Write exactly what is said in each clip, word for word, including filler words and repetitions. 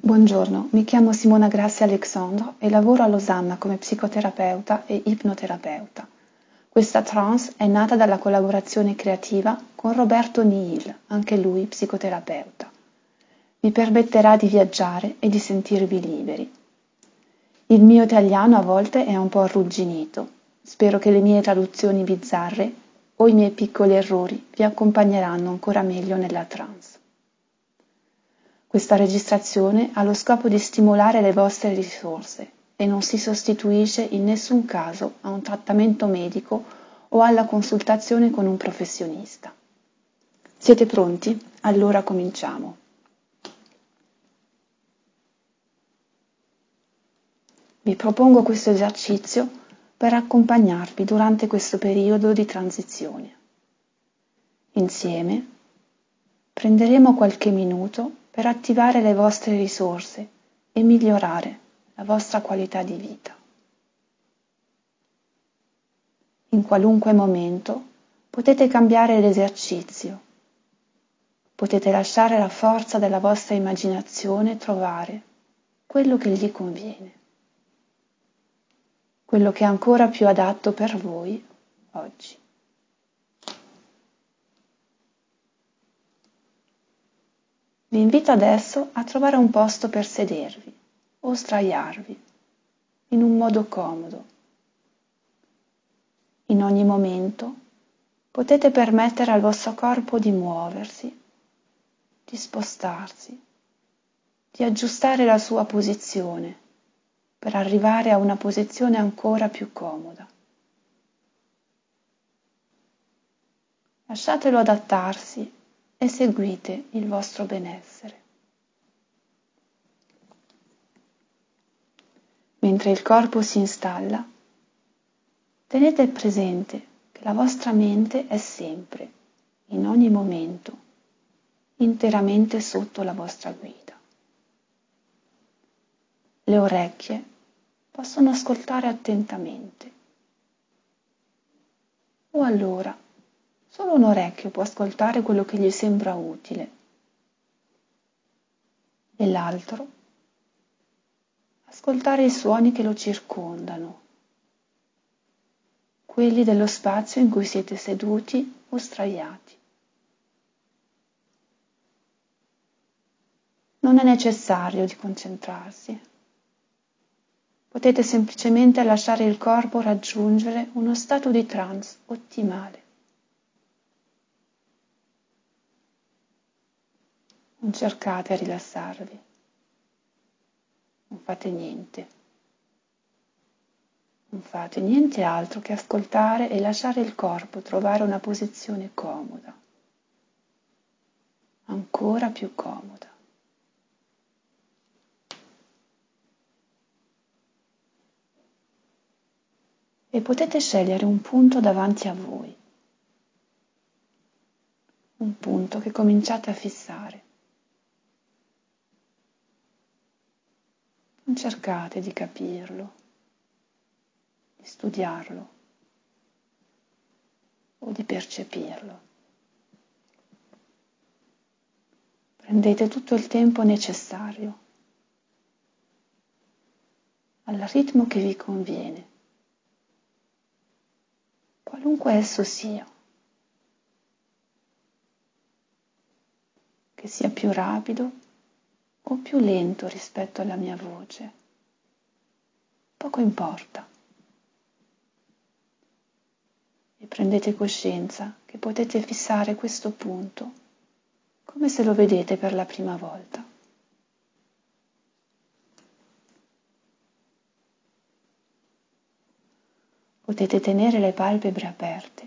Buongiorno, mi chiamo Simona Grassi Alexandre e lavoro a Losanna come psicoterapeuta e ipnoterapeuta. Questa trance è nata dalla collaborazione creativa con Roberto Nihil, anche lui psicoterapeuta. Vi permetterà di viaggiare e di sentirvi liberi. Il mio italiano a volte è un po' arrugginito. Spero che le mie traduzioni bizzarre o i miei piccoli errori vi accompagneranno ancora meglio nella trance. Questa registrazione ha lo scopo di stimolare le vostre risorse e non si sostituisce in nessun caso a un trattamento medico o alla consultazione con un professionista. Siete pronti? Allora cominciamo. Vi propongo questo esercizio per accompagnarvi durante questo periodo di transizione. Insieme prenderemo qualche minuto per attivare le vostre risorse e migliorare la vostra qualità di vita. In qualunque momento potete cambiare l'esercizio, potete lasciare la forza della vostra immaginazione trovare quello che gli conviene, quello che è ancora più adatto per voi oggi. Vi invito adesso a trovare un posto per sedervi o sdraiarvi in un modo comodo. In ogni momento potete permettere al vostro corpo di muoversi, di spostarsi, di aggiustare la sua posizione per arrivare a una posizione ancora più comoda. Lasciatelo adattarsi e seguite il vostro benessere. Mentre il corpo si installa, tenete presente che la vostra mente è sempre, in ogni momento, interamente sotto la vostra guida. Le orecchie possono ascoltare attentamente. O allora, solo un orecchio può ascoltare quello che gli sembra utile e l'altro ascoltare i suoni che lo circondano, quelli dello spazio in cui siete seduti o sdraiati. Non è necessario di concentrarsi. Potete semplicemente lasciare il corpo raggiungere uno stato di trance ottimale. Non cercate a rilassarvi, non fate niente, non fate niente altro che ascoltare e lasciare il corpo trovare una posizione comoda, ancora più comoda. E potete scegliere un punto davanti a voi, un punto che cominciate a fissare. Non cercate di capirlo, di studiarlo o di percepirlo. Prendete tutto il tempo necessario, al ritmo che vi conviene, qualunque esso sia, che sia più rapido o più lento rispetto alla mia voce. Poco importa. E prendete coscienza che potete fissare questo punto come se lo vedete per la prima volta. Potete tenere le palpebre aperte,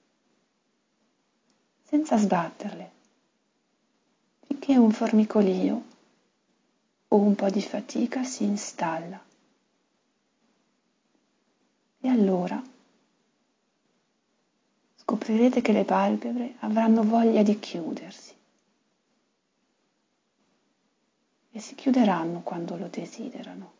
senza sbatterle, finché un formicolio o un po' di fatica si installa. E allora scoprirete che le palpebre avranno voglia di chiudersi e si chiuderanno quando lo desiderano.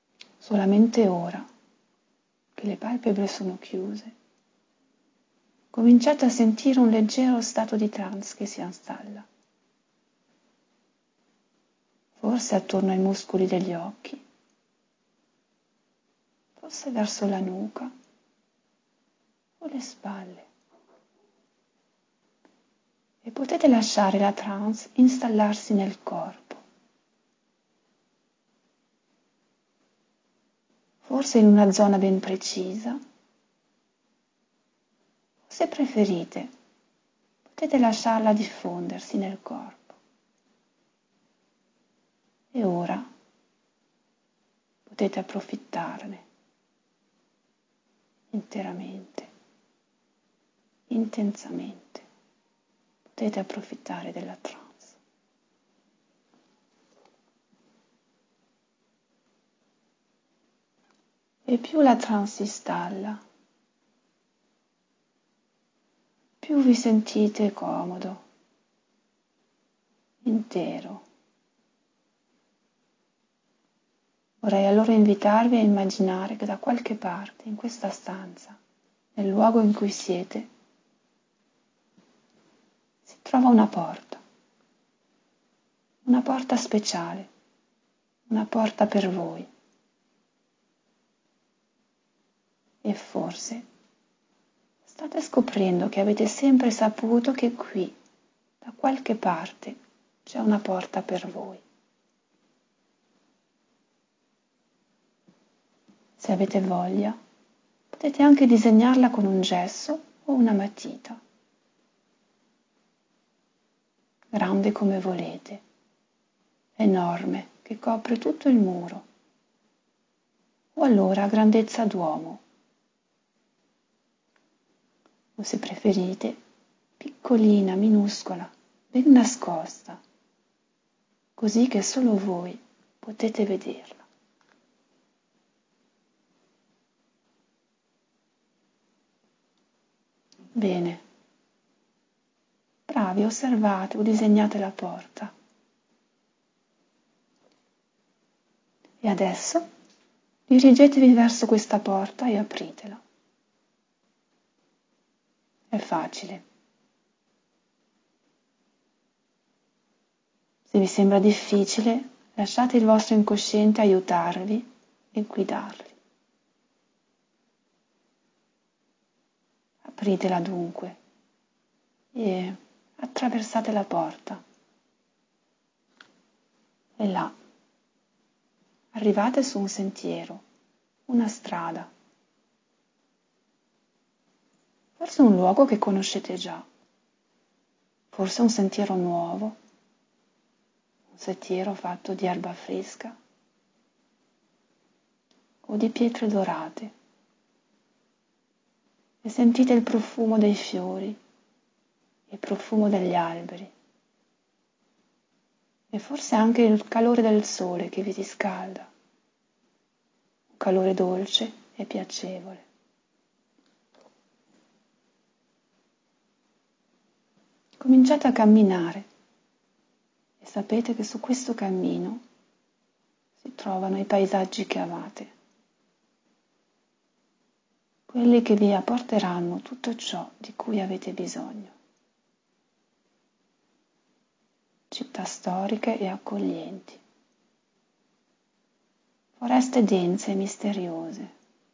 Solamente ora che le palpebre sono chiuse, cominciate a sentire un leggero stato di trance che si installa. Forse attorno ai muscoli degli occhi, forse verso la nuca o le spalle. E potete lasciare la trance installarsi nel corpo. Forse in una zona ben precisa. Se preferite, potete lasciarla diffondersi nel corpo. E ora potete approfittarne interamente, intensamente. Potete approfittare della trance. E più la trance si installa, più vi sentite comodo, intero. Vorrei allora invitarvi a immaginare che da qualche parte in questa stanza, nel luogo in cui siete, si trova una porta, una porta speciale, una porta per voi. E forse state scoprendo che avete sempre saputo che qui, da qualche parte, c'è una porta per voi. Se avete voglia, potete anche disegnarla con un gesso o una matita, grande come volete, enorme, che copre tutto il muro, o allora a grandezza d'uomo, o se preferite, piccolina, minuscola, ben nascosta, così che solo voi potete vederla. Bene, bravi, osservate o disegnate la porta. E adesso dirigetevi verso questa porta e apritela. È facile. Se vi sembra difficile, lasciate il vostro incosciente aiutarvi e guidarvi. Apritela dunque e attraversate la porta. E là arrivate su un sentiero, una strada, forse un luogo che conoscete già, forse un sentiero nuovo, un sentiero fatto di erba fresca o di pietre dorate. E sentite il profumo dei fiori, il profumo degli alberi e forse anche il calore del sole che vi riscalda, un calore dolce e piacevole. Cominciate a camminare e sapete che su questo cammino si trovano i paesaggi che amate, quelli che vi apporteranno tutto ciò di cui avete bisogno. Città storiche e accoglienti, foreste dense e misteriose,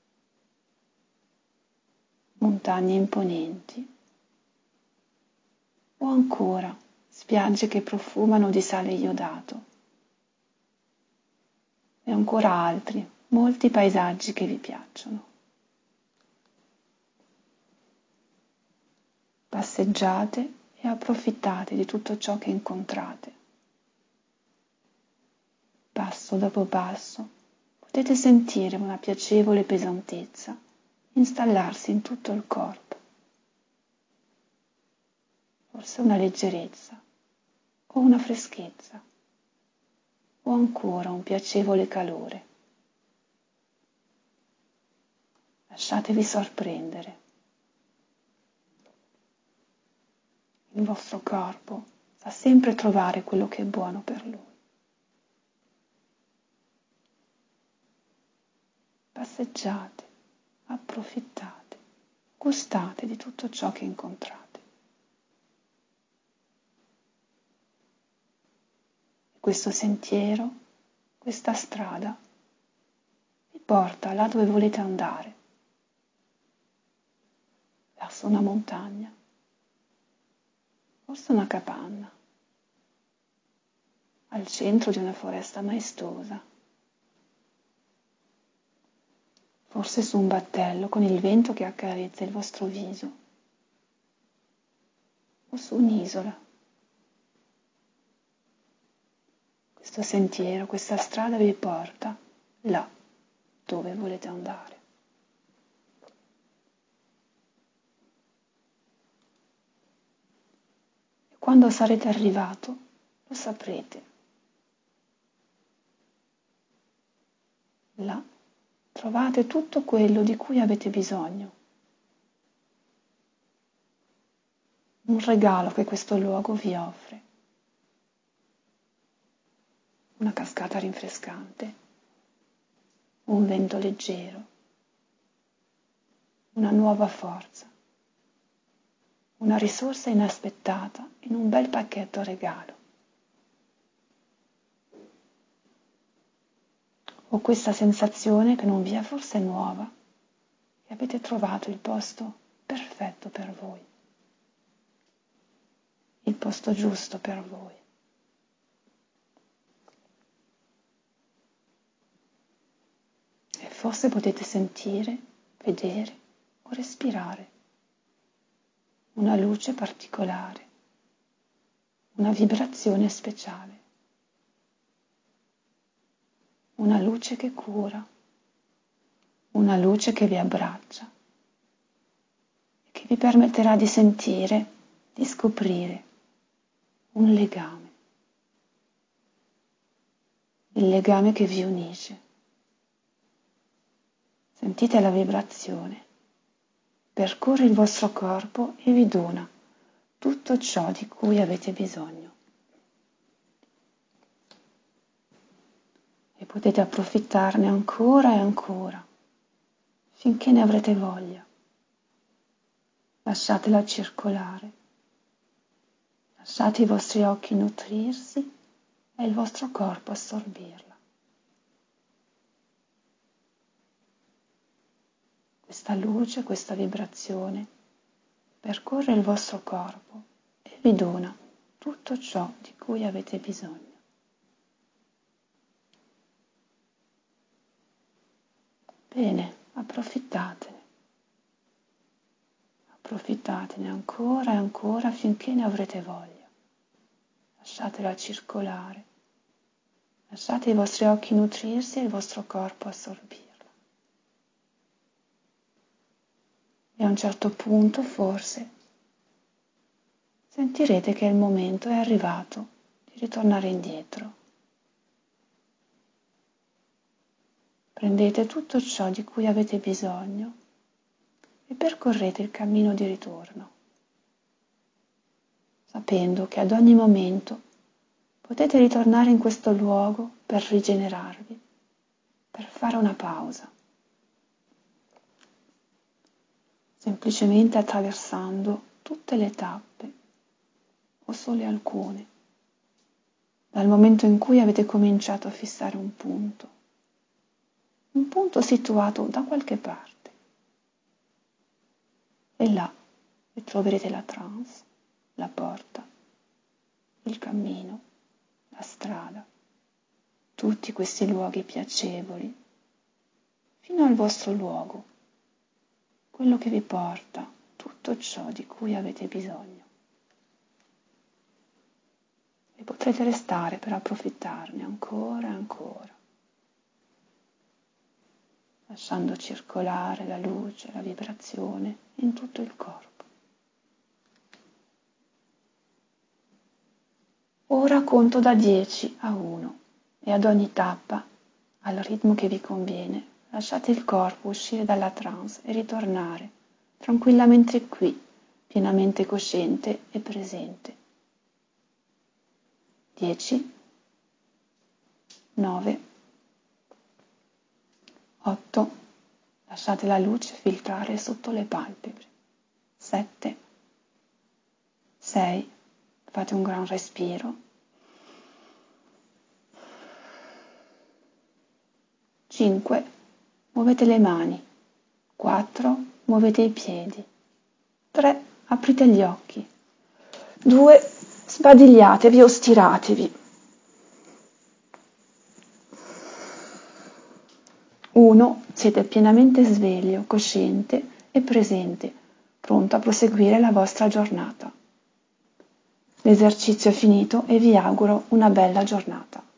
montagne imponenti o ancora spiagge che profumano di sale iodato e ancora altri, molti paesaggi che vi piacciono. Passeggiate e approfittate di tutto ciò che incontrate. Passo dopo passo potete sentire una piacevole pesantezza installarsi in tutto il corpo. Forse una leggerezza o una freschezza o ancora un piacevole calore. Lasciatevi sorprendere. Il vostro corpo sa sempre trovare quello che è buono per lui. Passeggiate, approfittate Gustate di tutto ciò che incontrate. E questo sentiero, questa strada, vi porta là dove volete andare, verso una montagna, forse una capanna, al centro di una foresta maestosa, forse su un battello con il vento che accarezza il vostro viso, o su un'isola. Questo sentiero, questa strada vi porta là dove volete andare. E quando sarete arrivato, lo saprete. Là trovate tutto quello di cui avete bisogno. Un regalo che questo luogo vi offre. Una cascata rinfrescante, un vento leggero, una nuova forza, una risorsa inaspettata in un bel pacchetto regalo. Ho questa sensazione che non vi è forse nuova, che avete trovato il posto perfetto per voi, il posto giusto per voi. E forse potete sentire, vedere o respirare una luce particolare, una vibrazione speciale. Una luce che cura, una luce che vi abbraccia e che vi permetterà di sentire, di scoprire un legame, il legame che vi unisce. Sentite la vibrazione, percorre il vostro corpo e vi dona tutto ciò di cui avete bisogno. E potete approfittarne ancora e ancora, finché ne avrete voglia. Lasciatela circolare, lasciate i vostri occhi nutrirsi e il vostro corpo assorbirla. Questa luce, questa vibrazione percorre il vostro corpo e vi dona tutto ciò di cui avete bisogno. Bene, approfittatene. Approfittatene ancora e ancora finché ne avrete voglia. Lasciatela circolare. Lasciate i vostri occhi nutrirsi e il vostro corpo assorbirla. E a un certo punto, forse, sentirete che il momento è arrivato di ritornare indietro. Prendete tutto ciò di cui avete bisogno e percorrete il cammino di ritorno, sapendo che ad ogni momento potete ritornare in questo luogo per rigenerarvi, per fare una pausa, semplicemente attraversando tutte le tappe o solo alcune, dal momento in cui avete cominciato a fissare un punto. Un punto situato da qualche parte. E là vi troverete la trance, la porta, il cammino, la strada, tutti questi luoghi piacevoli, fino al vostro luogo, quello che vi porta tutto ciò di cui avete bisogno. E potrete restare per approfittarne ancora e ancora, lasciando circolare la luce, la vibrazione in tutto il corpo. Ora conto da dieci a uno e ad ogni tappa, al ritmo che vi conviene, lasciate il corpo uscire dalla trance e ritornare tranquillamente qui, pienamente cosciente e presente. dieci, nove, otto, lasciate la luce filtrare sotto le palpebre. sette, sei, fate un gran respiro, cinque, muovete le mani, quattro, muovete i piedi, tre, aprite gli occhi, due, sbadigliatevi o stiratevi, uno, siete pienamente sveglio, cosciente e presente, pronto a proseguire la vostra giornata. L'esercizio è finito e vi auguro una bella giornata.